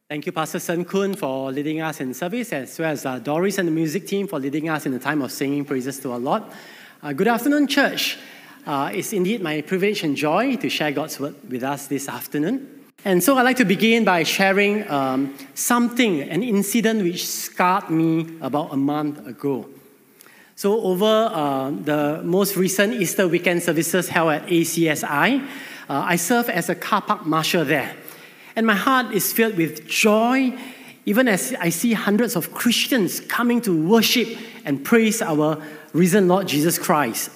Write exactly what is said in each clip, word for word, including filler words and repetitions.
Thank you, Pastor Sen Kun, for leading us in service, as well as uh, Doris and the music team for leading us in the time of singing praises to our Lord. Uh, good afternoon, church. Uh, it's indeed my privilege and joy to share God's word with us this afternoon. And so I'd like to begin by sharing um, something, an incident which scarred me about a month ago. So over uh, the most recent Easter weekend services held at A C S I, uh, I served as a car park marshal there. And my heart is filled with joy, even as I see hundreds of Christians coming to worship and praise our risen Lord Jesus Christ.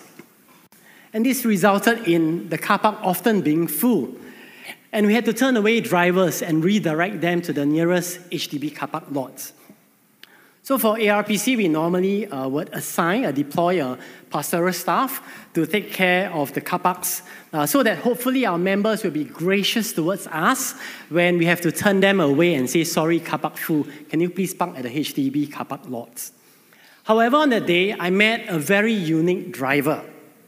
And this resulted in the car park often being full. And we had to turn away drivers and redirect them to the nearest H D B car park lots. So for A R P C, we normally uh, would assign or deploy a pastoral staff to take care of the car parks uh, so that hopefully our members will be gracious towards us when we have to turn them away and say, sorry, car park full, can you please park at the H D B car park lots? However, on that day, I met a very unique driver.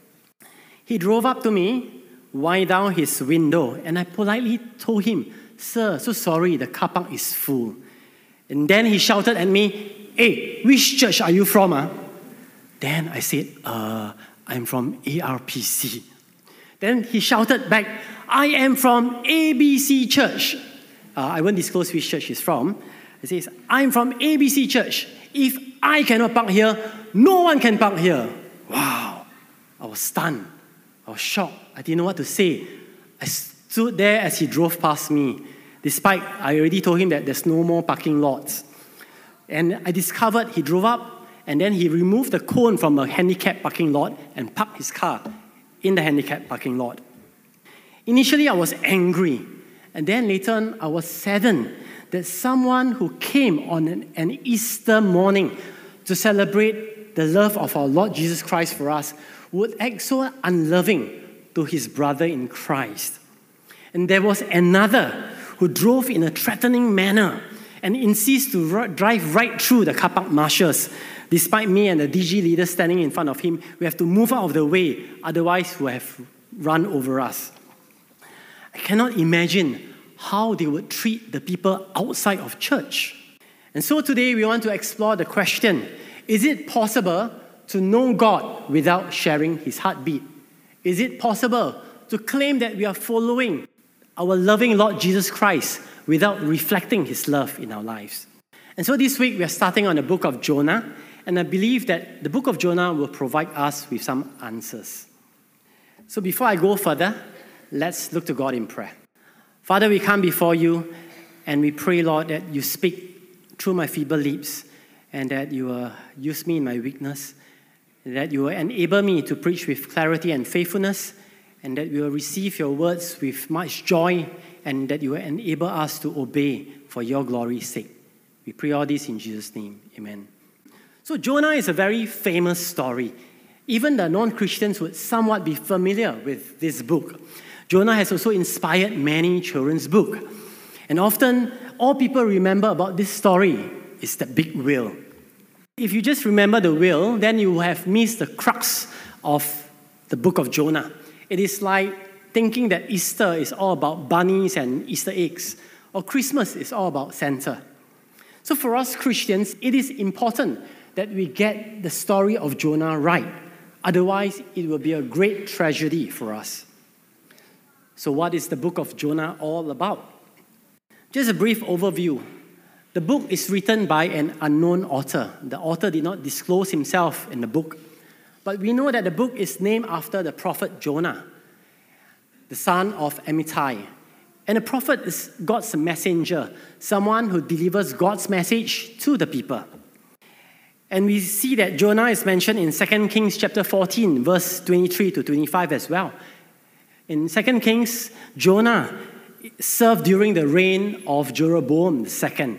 He drove up to me, wind down his window, and I politely told him, sir, so sorry, the car park is full. And then he shouted at me, hey, which church are you from? Huh? Then I said, uh, I'm from A R P C. Then he shouted back, I am from A B C Church. Uh, I won't disclose which church he's from. He says, I'm from A B C Church. If I cannot park here, no one can park here. Wow. I was stunned. I was shocked. I didn't know what to say. I stood there as he drove past me, despite I already told him that there's no more parking lots. And I discovered he drove up and then he removed the cone from a handicapped parking lot and parked his car in the handicapped parking lot. Initially, I was angry. And then later on, I was saddened that someone who came on an, an Easter morning to celebrate the love of our Lord Jesus Christ for us would act so unloving to his brother in Christ. And there was another who drove in a threatening manner and insists to r- drive right through the car park marshals. Despite me and the D G leader standing in front of him, we have to move out of the way, otherwise he will have run over us. I cannot imagine how they would treat the people outside of church. And so today we want to explore the question, is it possible to know God without sharing his heartbeat? Is it possible to claim that we are following our loving Lord Jesus Christ without reflecting his love in our lives? And so this week we are starting on the book of Jonah, and I believe that the book of Jonah will provide us with some answers. So before I go further, let's look to God in prayer. Father, we come before you and we pray, Lord, that you speak through my feeble lips and that you will use me in my weakness, that you will enable me to preach with clarity and faithfulness, and that we will receive your words with much joy, and that you will enable us to obey for your glory's sake. We pray all this in Jesus' name. Amen. So Jonah is a very famous story. Even the non-Christians would somewhat be familiar with this book. Jonah has also inspired many children's books. And often, all people remember about this story is the big whale. If you just remember the whale, then you will have missed the crux of the book of Jonah. It is like thinking that Easter is all about bunnies and Easter eggs, or Christmas is all about Santa. So for us Christians, it is important that we get the story of Jonah right. Otherwise, it will be a great tragedy for us. So what is the book of Jonah all about? Just a brief overview. The book is written by an unknown author. The author did not disclose himself in the book. But we know that the book is named after the prophet Jonah, the son of Amittai. And a prophet is God's messenger, someone who delivers God's message to the people. And we see that Jonah is mentioned in Second Kings chapter fourteen, verse twenty-three to twenty-five as well. In Second Kings, Jonah served during the reign of Jeroboam the second,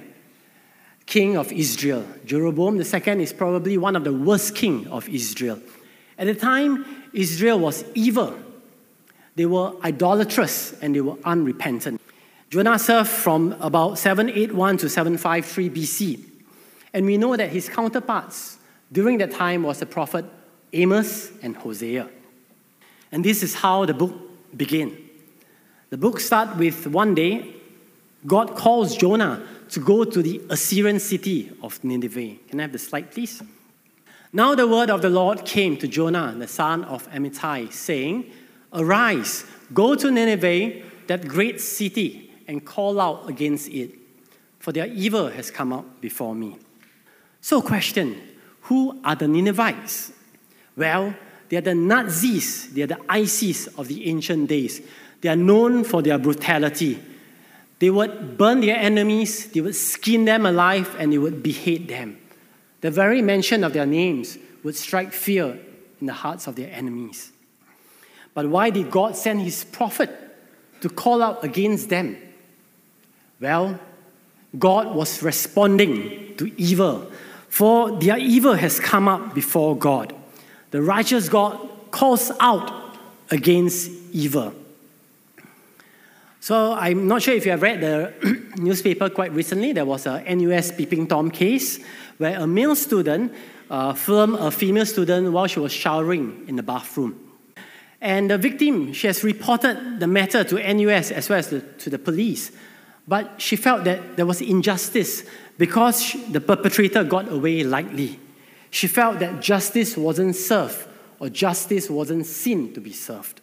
king of Israel. Jeroboam the second is probably one of the worst king of Israel. At the time, Israel was evil. They were idolatrous and they were unrepentant. Jonah served from about seven eighty-one to seven fifty-three B C. And we know that his counterparts during that time was the prophet Amos and Hosea. And this is how the book began. The book starts with one day, God calls Jonah to go to the Assyrian city of Nineveh. Can I have the slide, please? Now the word of the Lord came to Jonah, the son of Amittai, saying, "Arise, go to Nineveh, that great city, and call out against it, for their evil has come out before me." So question, who are the Ninevites? Well, they are the Nazis, they are the ISIS of the ancient days. They are known for their brutality. They would burn their enemies, they would skin them alive, and they would behead them. The very mention of their names would strike fear in the hearts of their enemies. But why did God send his prophet to call out against them? Well, God was responding to evil, for their evil has come up before God. The righteous God calls out against evil. So I'm not sure if you have read the newspaper quite recently. There was a N U S Peeping Tom case where a male student uh, filmed a female student while she was showering in the bathroom. And the victim, she has reported the matter to N U S as well as the, to the police. But she felt that there was injustice because she, the perpetrator got away lightly. She felt that justice wasn't served, or justice wasn't seen to be served.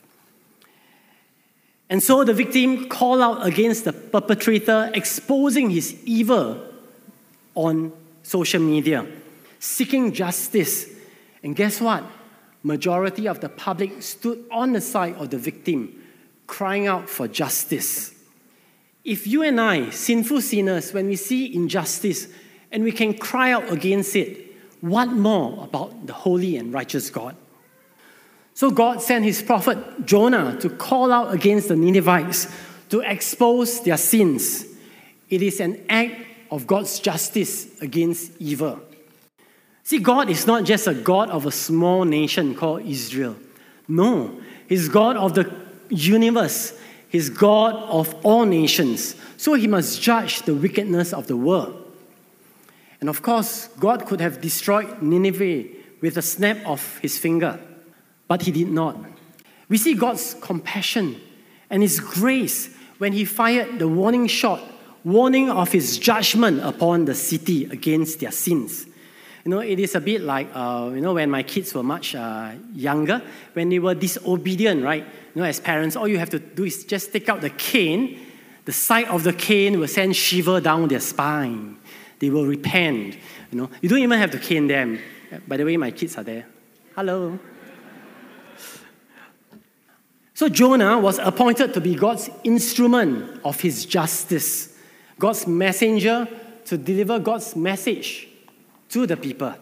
And so the victim called out against the perpetrator, exposing his evil on social media, seeking justice. And guess what? Majority of the public stood on the side of the victim, crying out for justice. If you and I, sinful sinners, when we see injustice and we can cry out against it, what more about the holy and righteous God? So God sent his prophet Jonah to call out against the Ninevites, to expose their sins. It is an act of God's justice against evil. See, God is not just a God of a small nation called Israel. No, he's God of the universe. He's God of all nations. So he must judge the wickedness of the world. And of course, God could have destroyed Nineveh with a snap of his finger, but he did not. We see God's compassion and his grace when he fired the warning shot, warning of his judgment upon the city against their sins. You know, it is a bit like, uh, you know, when my kids were much uh, younger, when they were disobedient, right? You know, as parents, all you have to do is just take out the cane. The sight of the cane will send shiver down their spine. They will repent. You know, you don't even have to cane them. By the way, my kids are there. Hello. So Jonah was appointed to be God's instrument of his justice, God's messenger to deliver God's message to the people.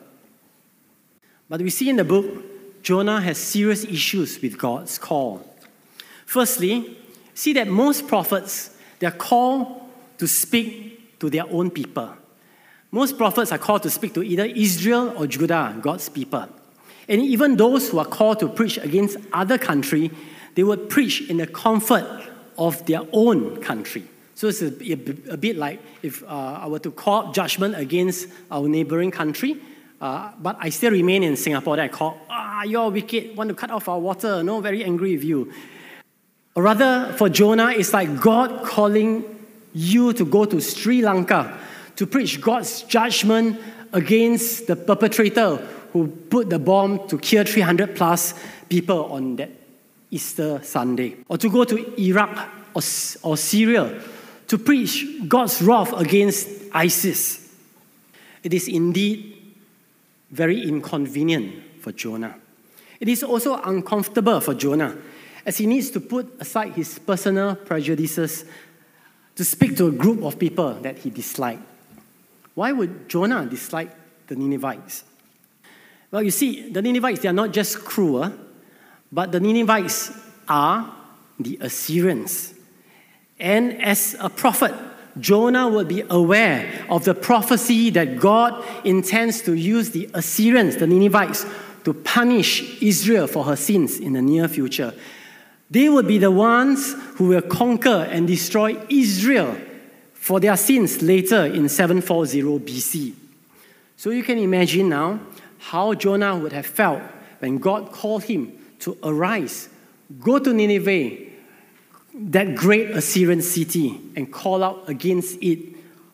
But we see in the book, Jonah has serious issues with God's call. Firstly, see that most prophets, they are called to speak to their own people. Most prophets are called to speak to either Israel or Judah, God's people. And even those who are called to preach against other country, they would preach in the comfort of their own country. So it's a, a, a bit like if uh, I were to call out judgment against our neighboring country, uh, but I still remain in Singapore, then I call, ah, you're wicked, want to cut off our water, no, very angry with you. Or rather, for Jonah, it's like God calling you to go to Sri Lanka to preach God's judgment against the perpetrator who put the bomb to kill three hundred plus people on that Easter Sunday. Or to go to Iraq or, or Syria to preach God's wrath against ISIS. It is indeed very inconvenient for Jonah. It is also uncomfortable for Jonah, as he needs to put aside his personal prejudices to speak to a group of people that he disliked. Why would Jonah dislike the Ninevites? Well, you see, the Ninevites, they are not just cruel, but the Ninevites are the Assyrians. And as a prophet, Jonah would be aware of the prophecy that God intends to use the Assyrians, the Ninevites, to punish Israel for her sins in the near future. They would be the ones who will conquer and destroy Israel for their sins later in seven forty B C. So you can imagine now how Jonah would have felt when God called him to arise, go to Nineveh, that great Assyrian city, and call out against it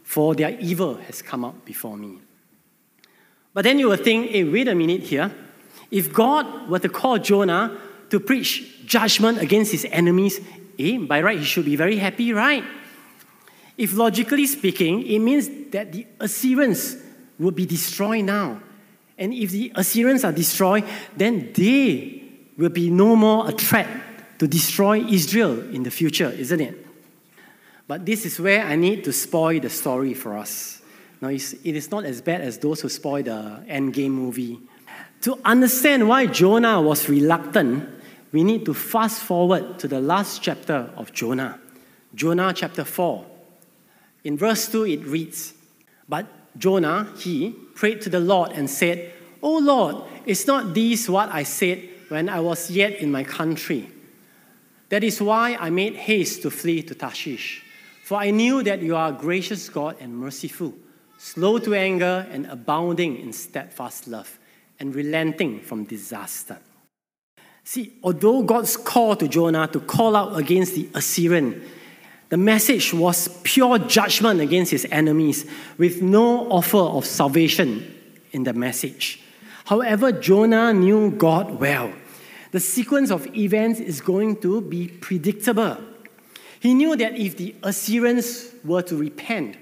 for their evil has come out before me. But then you will think, hey, wait a minute here. If God were to call Jonah to preach judgment against his enemies, eh, by right, he should be very happy, right? If logically speaking, it means that the Assyrians will be destroyed now. And if the Assyrians are destroyed, then they will be no more a threat to destroy Israel in the future, isn't it? But this is where I need to spoil the story for us. Now, it is not as bad as those who spoil the Endgame movie. To understand why Jonah was reluctant, we need to fast forward to the last chapter of Jonah, Jonah chapter four. In verse two, it reads, "But Jonah, he prayed to the Lord and said, 'O Lord, is not this what I said when I was yet in my country? That is why I made haste to flee to Tarshish. For I knew that you are a gracious God and merciful, slow to anger and abounding in steadfast love, and relenting from disaster.'" See, although God's call to Jonah to call out against the Assyrian, the message was pure judgment against his enemies, with no offer of salvation in the message. However, Jonah knew God well. The sequence of events is going to be predictable. He knew that if the Assyrians were to repent,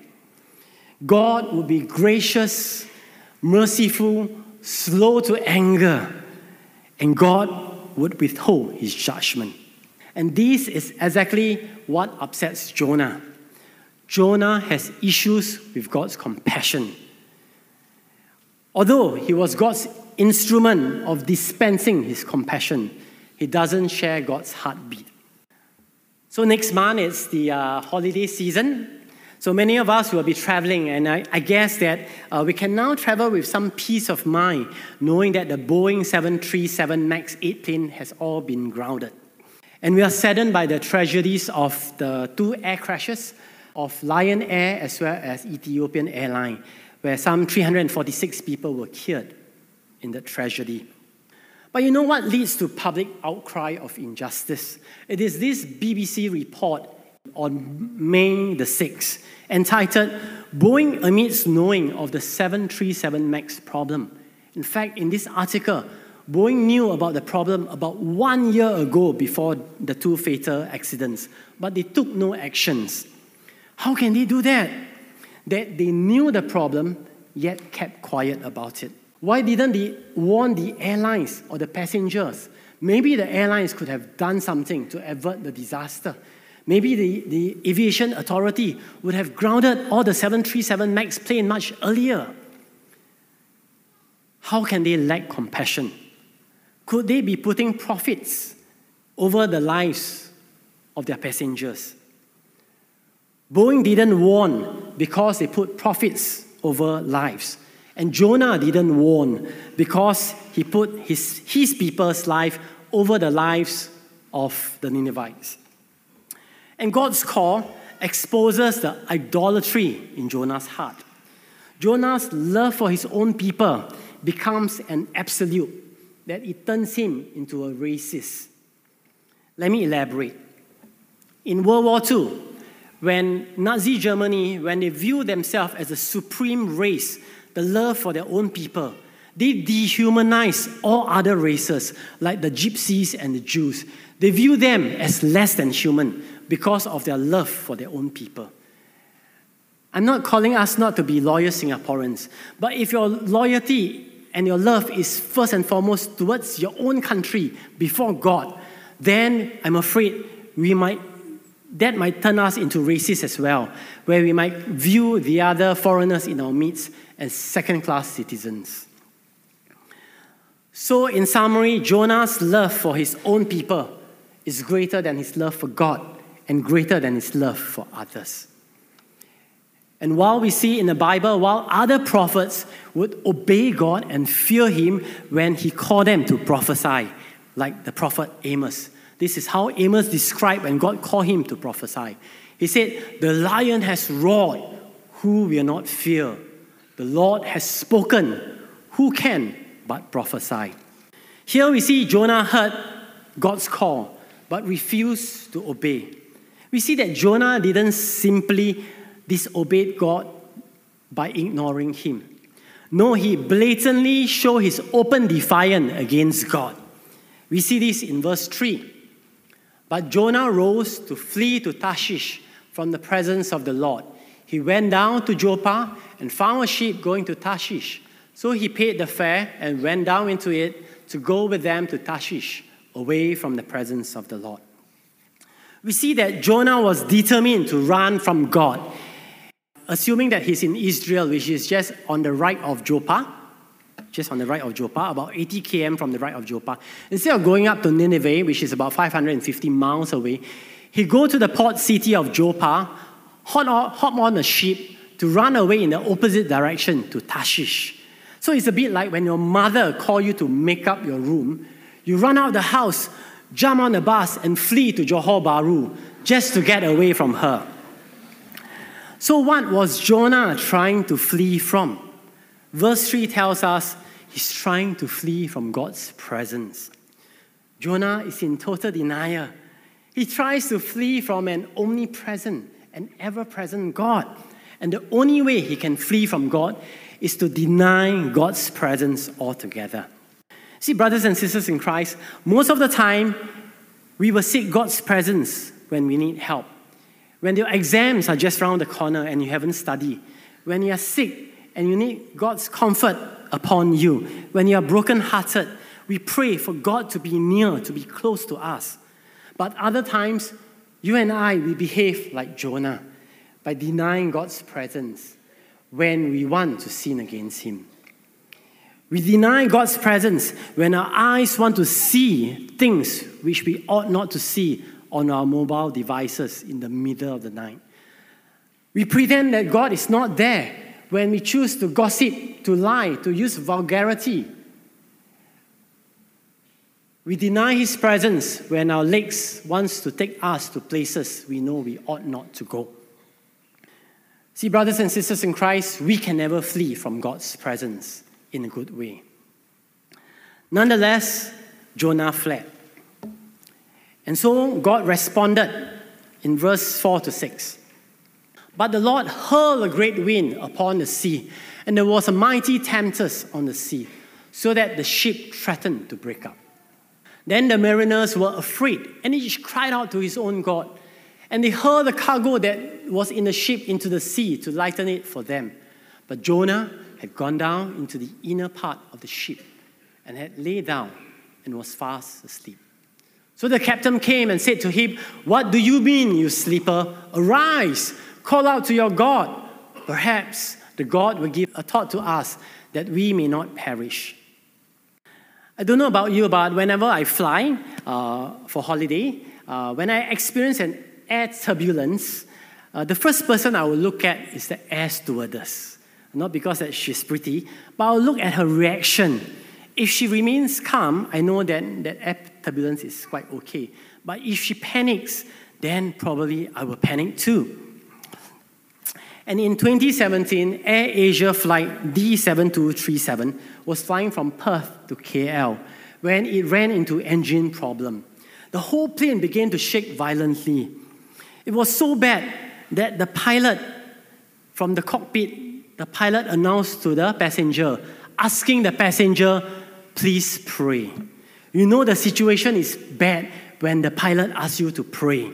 God would be gracious, merciful, slow to anger, and God would withhold his judgment. And this is exactly what upsets Jonah. Jonah has issues with God's compassion. Although he was God's instrument of dispensing his compassion, he doesn't share God's heartbeat. So next month is the uh, holiday season. So many of us will be traveling, and I, I guess that uh, we can now travel with some peace of mind, knowing that the Boeing seven thirty-seven MAX eight plane has all been grounded. And we are saddened by the tragedies of the two air crashes of Lion Air as well as Ethiopian Airlines, where some three hundred forty-six people were killed in the tragedy. But you know what leads to public outcry of injustice? It is this B B C report on May the sixth, entitled, "Boeing Admits Knowing of the seven thirty-seven MAX Problem." In fact, in this article, Boeing knew about the problem about one year ago before the two fatal accidents, but they took no actions. How can they do that? That they knew the problem, yet kept quiet about it. Why didn't they warn the airlines or the passengers? Maybe the airlines could have done something to avert the disaster. Maybe the, the aviation authority would have grounded all the seven thirty-seven MAX plane much earlier. How can they lack compassion? Could they be putting profits over the lives of their passengers? Boeing didn't warn because they put profits over lives. And Jonah didn't warn because he put his, his people's life over the lives of the Ninevites. And God's call exposes the idolatry in Jonah's heart. Jonah's love for his own people becomes an absolute, that it turns him into a racist. Let me elaborate. In World War Two, when Nazi Germany, when they viewed themselves as a supreme race, the love for their own people, they dehumanized all other races, like the Gypsies and the Jews. They view them as less than human because of their love for their own people. I'm not calling us not to be loyal Singaporeans, but if your loyalty and your love is first and foremost towards your own country before God, then I'm afraid we might that might turn us into racists as well, where we might view the other foreigners in our midst as second-class citizens. So, in summary, Jonah's love for his own people is greater than his love for God and greater than his love for others. And while we see in the Bible, while other prophets would obey God and fear him when he called them to prophesy, like the prophet Amos. This is how Amos described when God called him to prophesy. He said, "The lion has roared, who will not fear? The Lord has spoken, who can but prophesy?" Here we see Jonah heard God's call, but refused to obey. We see that Jonah didn't simply disobey God by ignoring him. No, he blatantly showed his open defiance against God. We see this in verse three. But Jonah rose to flee to Tarshish from the presence of the Lord. He went down to Joppa and found a ship going to Tarshish. So he paid the fare and went down into it to go with them to Tarshish, away from the presence of the Lord. We see that Jonah was determined to run from God, assuming that he's in Israel, which is just on the right of Joppa, just on the right of Joppa, about eighty kilometers from the right of Joppa. Instead of going up to Nineveh, which is about five hundred fifty miles away, he go to the port city of Joppa, hop on, hop on a ship to run away in the opposite direction to Tarshish. So it's a bit like when your mother calls you to make up your room, you run out of the house, jump on the bus, and flee to Johor Bahru just to get away from her. So what was Jonah trying to flee from? Verse three tells us he's trying to flee from God's presence. Jonah is in total denial. He tries to flee from an omnipresent and ever-present God. And the only way he can flee from God is to deny God's presence altogether. See, brothers and sisters in Christ, most of the time, we will seek God's presence when we need help. When your exams are just around the corner and you haven't studied. When you are sick and you need God's comfort upon you. When you are brokenhearted, we pray for God to be near, to be close to us. But other times, you and I, we behave like Jonah by denying God's presence when we want to sin against him. We deny God's presence when our eyes want to see things which we ought not to see on our mobile devices in the middle of the night. We pretend that God is not there when we choose to gossip, to lie, to use vulgarity. We deny his presence when our legs wants to take us to places we know we ought not to go. See, brothers and sisters in Christ, we can never flee from God's presence in a good way. Nonetheless, Jonah fled. And so God responded in verse four to six. But the Lord hurled a great wind upon the sea, and there was a mighty tempest on the sea, so that the ship threatened to break up. Then the mariners were afraid, and each cried out to his own God. And they hurled the cargo that was in the ship into the sea to lighten it for them. But Jonah had gone down into the inner part of the ship and had lay down and was fast asleep. So the captain came and said to him, "What do you mean, you sleeper? Arise, call out to your God. Perhaps the God will give a thought to us that we may not perish." I don't know about you, but whenever I fly uh, for holiday, uh, when I experience an air turbulence, uh, the first person I will look at is the air stewardess. Not because that she's pretty, but I'll look at her reaction. If she remains calm, I know that, that air turbulence is quite okay. But if she panics, then probably I will panic too. And in twenty seventeen, Air Asia flight D seven two three seven was flying from Perth to K L when it ran into engine problem. The whole plane began to shake violently. It was so bad that the pilot from the cockpit, the pilot announced to the passenger, asking the passenger, "Please pray." You know the situation is bad when the pilot asks you to pray.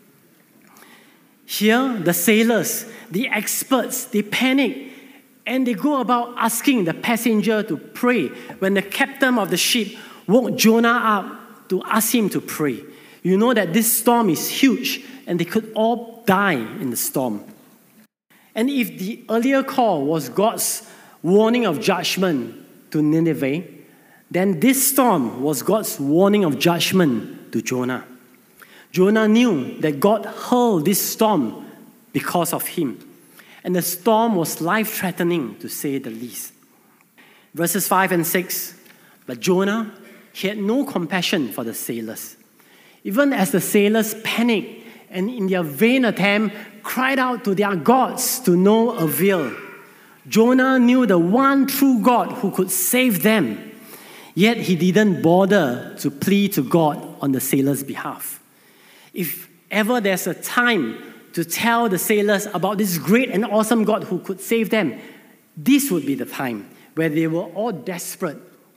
Here, the sailors, the experts, they panic and they go about asking the passenger to pray when the captain of the ship woke Jonah up to ask him to pray. You know that this storm is huge and they could all die in the storm. And if the earlier call was God's warning of judgment to Nineveh, then this storm was God's warning of judgment to Jonah. Jonah knew that God hurled this storm because of him. And the storm was life-threatening, to say the least. Verses five and six, but Jonah, he had no compassion for the sailors. Even as the sailors panicked and in their vain attempt cried out to their gods to no avail, Jonah knew the one true God who could save them. Yet he didn't bother to plead to God on the sailors' behalf. If ever there's a time to tell the sailors about this great and awesome God who could save them, this would be the time where they were all desperate.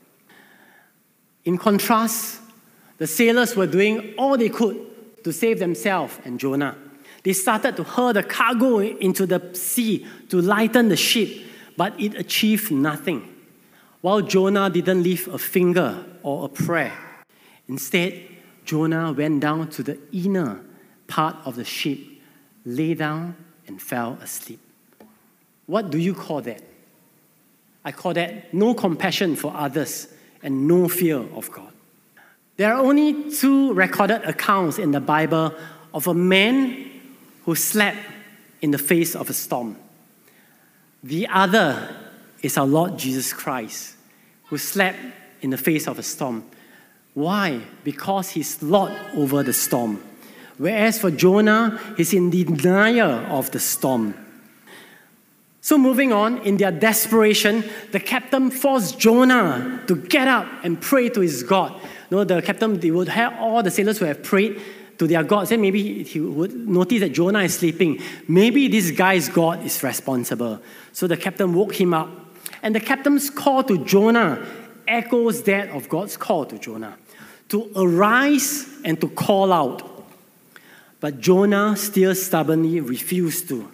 In contrast, the sailors were doing all they could to save themselves and Jonah. They started to hurl the cargo into the sea to lighten the ship, but it achieved nothing. While Jonah didn't lift a finger or a prayer. Instead, Jonah went down to the inner part of the ship, lay down, and fell asleep. What do you call that? I call that no compassion for others and no fear of God. There are only two recorded accounts in the Bible of a man who slept in the face of a storm. The other is our Lord Jesus Christ, who slept in the face of a storm. Why? Because he's Lord over the storm. Whereas for Jonah, he's in denial of the storm. So moving on, in their desperation, the captain forced Jonah to get up and pray to his God. You know, the captain, they would have all the sailors who have prayed to their gods, and maybe he would notice that Jonah is sleeping. Maybe this guy's God is responsible. So the captain woke him up. And the captain's call to Jonah echoes that of God's call to Jonah, to arise and to call out. But Jonah still stubbornly refused to.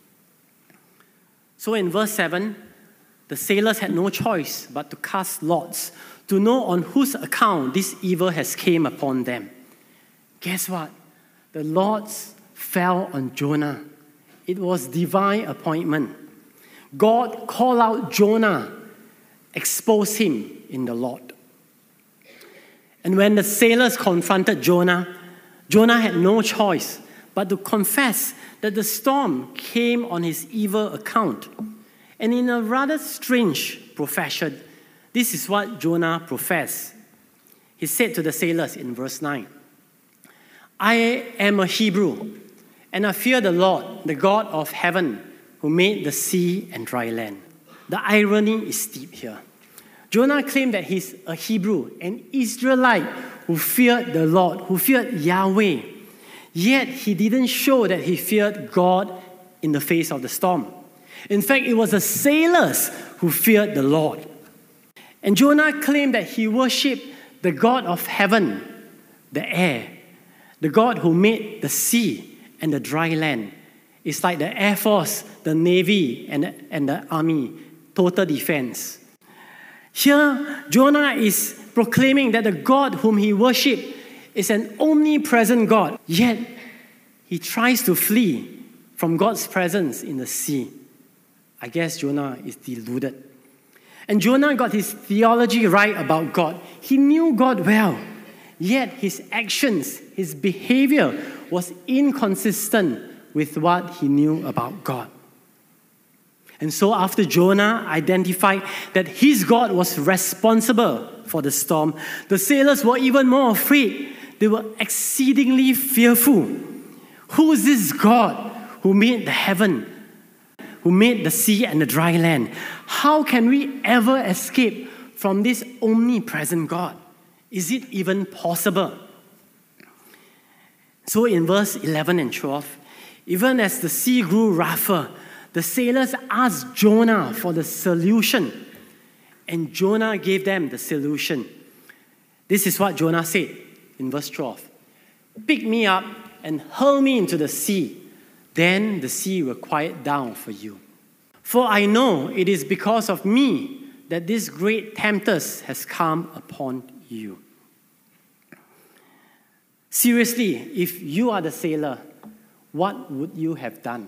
So in verse seven, the sailors had no choice but to cast lots to know on whose account this evil has came upon them. Guess what? The lots fell on Jonah. It was divine appointment. God called out Jonah, exposed him in the lot. And when the sailors confronted Jonah, Jonah had no choice but to confess that the storm came on his evil account. And in a rather strange profession, this is what Jonah professed. He said to the sailors in verse nine, I am a Hebrew, and I fear the Lord, the God of heaven, who made the sea and dry land. The irony is deep here. Jonah claimed that he's a Hebrew, an Israelite who feared the Lord, who feared Yahweh. Yet he didn't show that he feared God in the face of the storm. In fact, it was the sailors who feared the Lord. And Jonah claimed that he worshipped the God of heaven, the air, the God who made the sea and the dry land. It's like the Air Force, the Navy, and the, and the Army, total defense. Here, Jonah is proclaiming that the God whom he worshipped is an omnipresent God, yet he tries to flee from God's presence in the sea. I guess Jonah is deluded. And Jonah got his theology right about God. He knew God well, yet his actions, his behavior was inconsistent with what he knew about God. And so after Jonah identified that his God was responsible for the storm, the sailors were even more afraid. They were exceedingly fearful. Who is this God who made the heaven, who made the sea and the dry land? How can we ever escape from this omnipresent God? Is it even possible? So in verse eleven and twelve, even as the sea grew rougher, the sailors asked Jonah for the solution, and Jonah gave them the solution. This is what Jonah said in verse twelve. Pick me up and hurl me into the sea. Then the sea will quiet down for you. For I know it is because of me that this great tempest has come upon you. Seriously, if you are the sailor, what would you have done?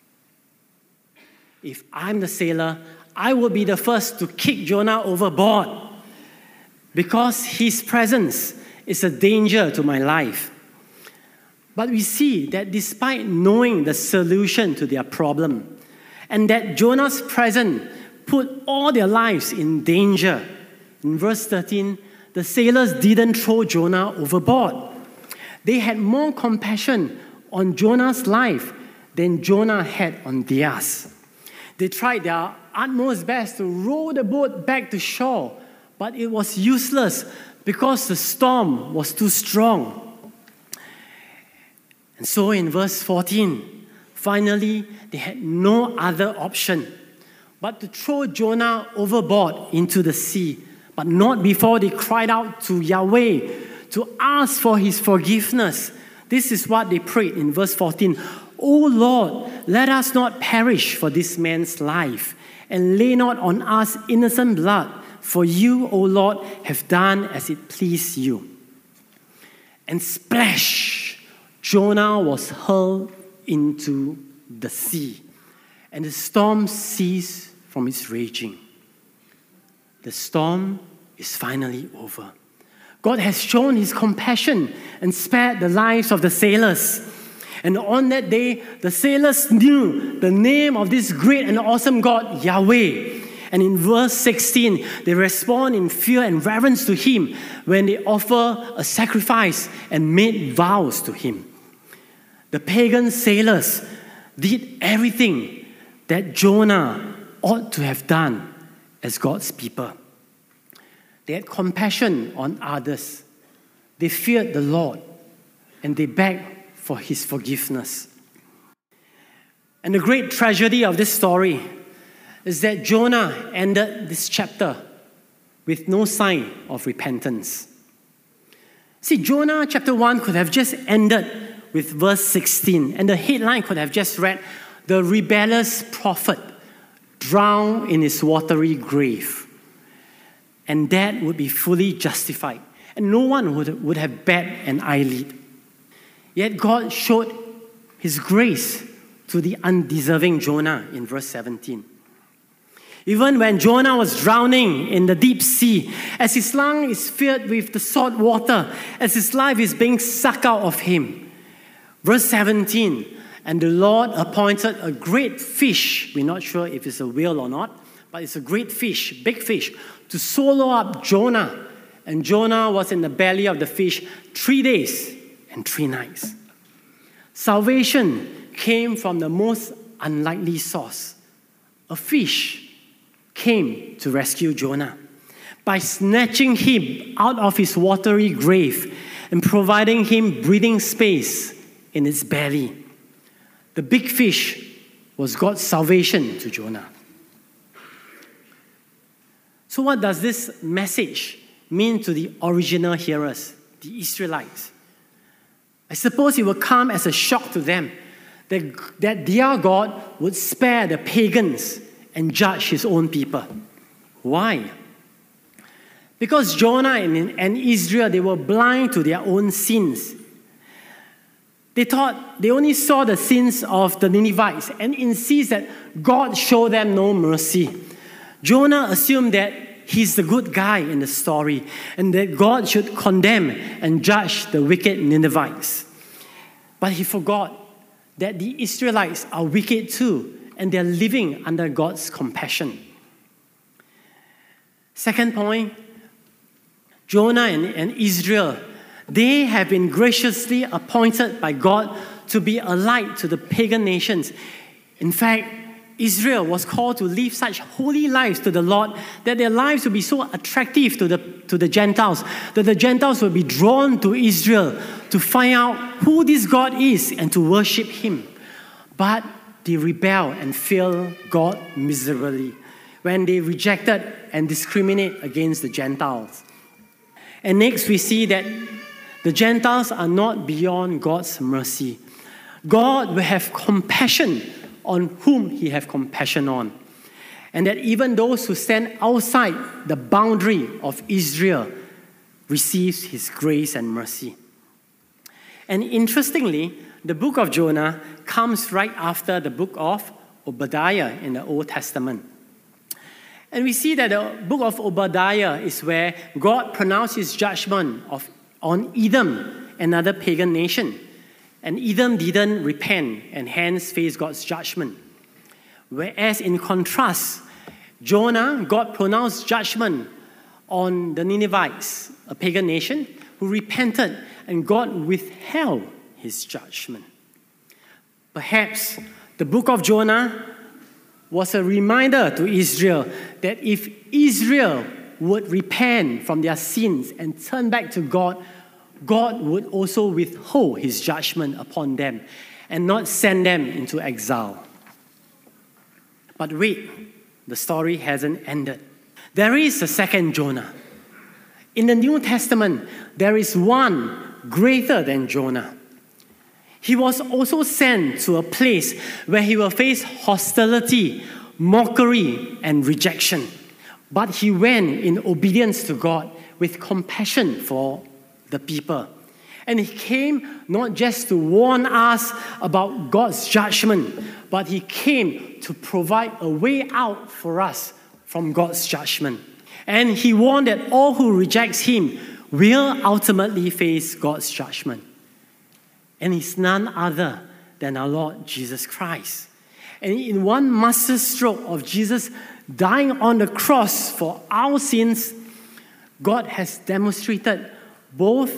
If I'm the sailor, I would be the first to kick Jonah overboard because his presence is a danger to my life. But we see that despite knowing the solution to their problem and that Jonah's presence put all their lives in danger, in verse thirteen, the sailors didn't throw Jonah overboard. They had more compassion on Jonah's life than Jonah had on theirs. They tried their utmost best to row the boat back to shore, but it was useless because the storm was too strong. And so in verse fourteen, Finally, they had no other option but to throw Jonah overboard into the sea, but not before they cried out to Yahweh to ask for his forgiveness. This is what they prayed in verse fourteen. O Lord, let us not perish for this man's life, and lay not on us innocent blood, for you, O Lord, have done as it pleased you. And splash, Jonah was hurled into the sea, and the storm ceased from its raging. The storm is finally over. God has shown his compassion and spared the lives of the sailors. And on that day, the sailors knew the name of this great and awesome God, Yahweh. And in verse sixteen, they respond in fear and reverence to him when they offer a sacrifice and made vows to him. The pagan sailors did everything that Jonah ought to have done as God's people. They had compassion on others. They feared the Lord, and they begged for his forgiveness. And the great tragedy of this story is that Jonah ended this chapter with no sign of repentance. See, Jonah chapter one could have just ended with verse sixteen, and the headline could have just read, "The rebellious prophet drowned in his watery grave." And that would be fully justified, and no one would, would have bat an eyelid. Yet God showed his grace to the undeserving Jonah in verse seventeen. Even when Jonah was drowning in the deep sea, as his lung is filled with the salt water, as his life is being sucked out of him. Verse seventeen, and the Lord appointed a great fish, we're not sure if it's a whale or not, but it's a great fish, big fish, to swallow up Jonah. And Jonah was in the belly of the fish three days and three nights. Salvation came from the most unlikely source. A fish came to rescue Jonah by snatching him out of his watery grave and providing him breathing space in its belly. The big fish was God's salvation to Jonah. So what does this message mean to the original hearers, the Israelites? I suppose it will come as a shock to them that, that their God would spare the pagans and judge his own people. Why? Because Jonah and, and Israel, they were blind to their own sins. They thought they only saw the sins of the Ninevites and insist that God show them no mercy. Jonah assumed that he's the good guy in the story and that God should condemn and judge the wicked Ninevites. But he forgot that the Israelites are wicked too, and they're living under God's compassion. Second point, Jonah and, and Israel, they have been graciously appointed by God to be a light to the pagan nations. In fact, Israel was called to live such holy lives to the Lord that their lives would be so attractive to the, to the Gentiles, that the Gentiles would be drawn to Israel to find out who this God is and to worship him. But they rebelled and failed God miserably when they rejected and discriminated against the Gentiles. And next we see that the Gentiles are not beyond God's mercy. God will have compassion on whom he have compassion on. And that even those who stand outside the boundary of Israel receives his grace and mercy. And interestingly, the book of Jonah comes right after the book of Obadiah in the Old Testament. And we see that the book of Obadiah is where God pronounced his judgment of, on Edom, another pagan nation. And Edom didn't repent and hence faced God's judgment. Whereas in contrast, Jonah, God pronounced judgment on the Ninevites, a pagan nation, who repented and God withheld his judgment. Perhaps the book of Jonah was a reminder to Israel that if Israel would repent from their sins and turn back to God, God would also withhold his judgment upon them. and not send them into exile. But wait, the story hasn't ended. There is a second Jonah. In the New Testament, there is one greater than Jonah. He was also sent to a place where he will face hostility, mockery, and rejection. But he went in obedience to God with compassion for the people. And he came not just to warn us about God's judgment, but he came to provide a way out for us from God's judgment. And he warned that all who rejects him will ultimately face God's judgment. And he's none other than our Lord Jesus Christ. And in one master stroke of Jesus dying on the cross for our sins, God has demonstrated both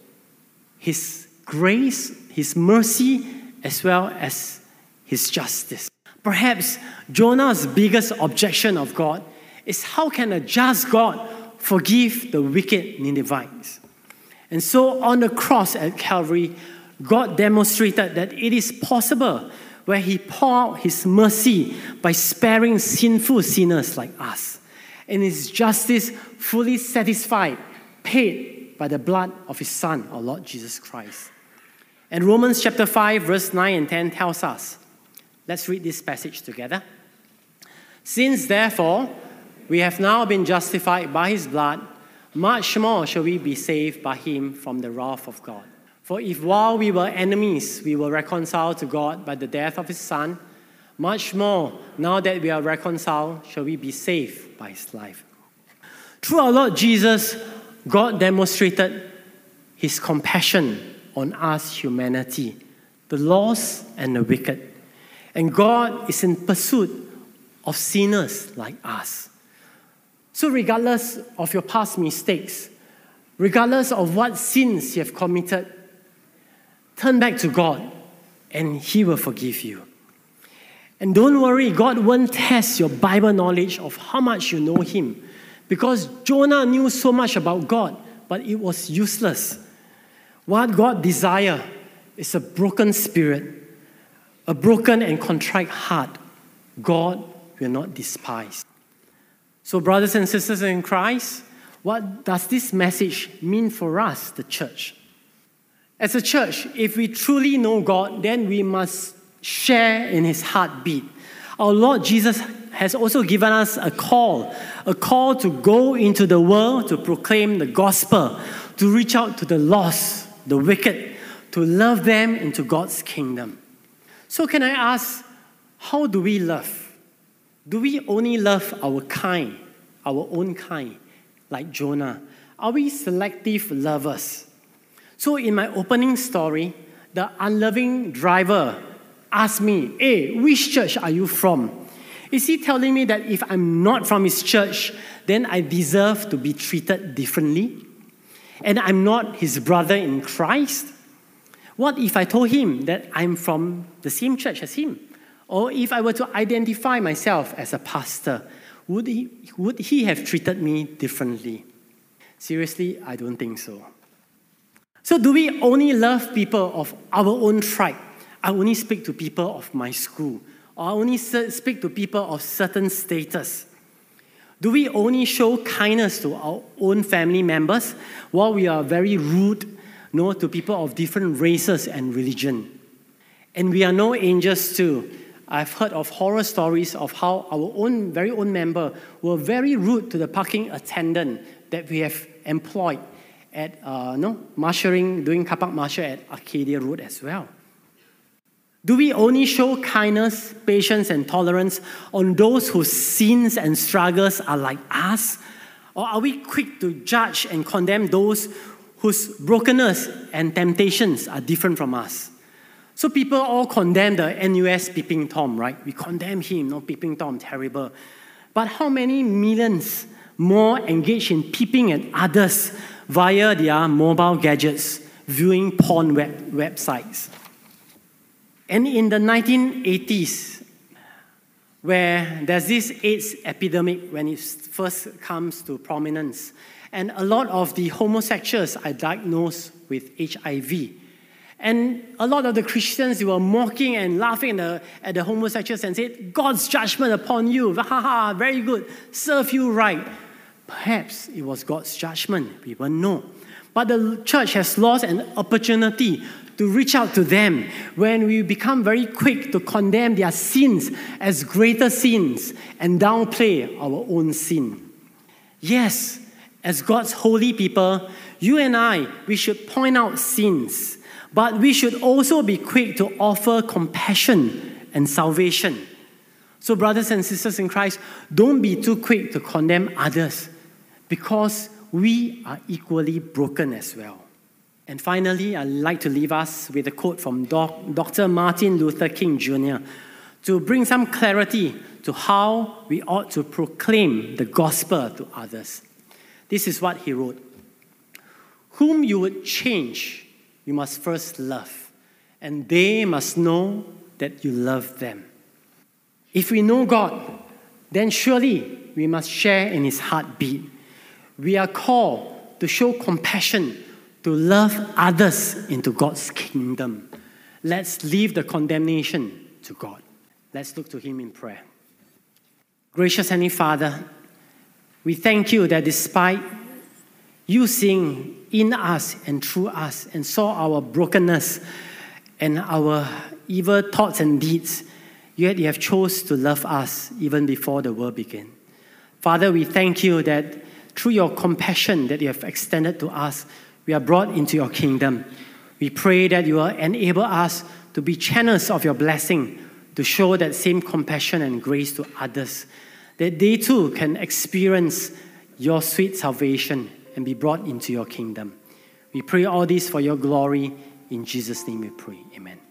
his grace, his mercy, as well as his justice. Perhaps Jonah's biggest objection of God is, how can a just God forgive the wicked Ninevites? And so on the cross at Calvary, God demonstrated that it is possible, where he poured out his mercy by sparing sinful sinners like us, and his justice fully satisfied, paid by the blood of his Son, our Lord Jesus Christ. And Romans chapter five, verse nine and ten tells us, let's read this passage together. Since therefore we have now been justified by his blood, much more shall we be saved by him from the wrath of God. For if while we were enemies, we were reconciled to God by the death of his Son, much more, now that we are reconciled, shall we be saved by his life. Through our Lord Jesus, God demonstrated his compassion on us, humanity, the lost and the wicked. And God is in pursuit of sinners like us. So regardless of your past mistakes, regardless of what sins you have committed, turn back to God and he will forgive you. And don't worry, God won't test your Bible knowledge of how much you know him, because Jonah knew so much about God, but it was useless. What God desires is a broken spirit, a broken and contrite heart. God will not despise. So brothers and sisters in Christ, what does this message mean for us, the church? As a church, if we truly know God, then we must share in his heartbeat. Our Lord Jesus has also given us a call, a call to go into the world to proclaim the gospel, to reach out to the lost, the wicked, to love them into God's kingdom. So can I ask, how do we love? Do we only love our kind, our own kind, like Jonah? Are we selective lovers? So in my opening story, the unloving driver asked me, hey, which church are you from? Is he telling me that if I'm not from his church, then I deserve to be treated differently? And I'm not his brother in Christ? What if I told him that I'm from the same church as him? Or if I were to identify myself as a pastor, would he, would he have treated me differently? Seriously, I don't think so. So do we only love people of our own tribe? I only speak to people of my school. Or I only speak to people of certain status. Do we only show kindness to our own family members while we are very rude, you know, to people of different races and religion? And we are no angels too. I've heard of horror stories of how our own very own member were very rude to the parking attendant that we have employed at uh, no, marshalling, doing car park marshal at Arcadia Road as well. Do we only show kindness, patience, and tolerance on those whose sins and struggles are like us? Or are we quick to judge and condemn those whose brokenness and temptations are different from us? So people all condemn the N U S Peeping Tom, right? We condemn him, no, Peeping Tom, terrible. But how many millions more engage in peeping at others via their mobile gadgets, viewing porn web- websites? And in the nineteen eighties, where there's this AIDS epidemic when it first comes to prominence, and a lot of the homosexuals are diagnosed with H I V. And a lot of the Christians, they were mocking and laughing at the, at the homosexuals and said, God's judgment upon you. Ha ha, very good. Serve you right. Perhaps it was God's judgment. We won't know. But the church has lost an opportunity to reach out to them when we become very quick to condemn their sins as greater sins and downplay our own sin. Yes, as God's holy people, you and I, we should point out sins, but we should also be quick to offer compassion and salvation. So brothers and sisters in Christ, don't be too quick to condemn others, because we are equally broken as well. And finally, I'd like to leave us with a quote from Doctor Martin Luther King Junior to bring some clarity to how we ought to proclaim the gospel to others. This is what he wrote. Whom you would change, you must first love, and they must know that you love them. If we know God, then surely we must share in his heartbeat. We are called to show compassion, to love others into God's kingdom. Let's leave the condemnation to God. Let's look to him in prayer. Gracious Heavenly Father, we thank you that despite you seeing in us and through us and saw our brokenness and our evil thoughts and deeds, yet you have chose to love us even before the world began. Father, we thank you that through your compassion that you have extended to us, we are brought into your kingdom. We pray that you will enable us to be channels of your blessing, to show that same compassion and grace to others, that they too can experience your sweet salvation and be brought into your kingdom. We pray all this for your glory. In Jesus' name we pray. Amen.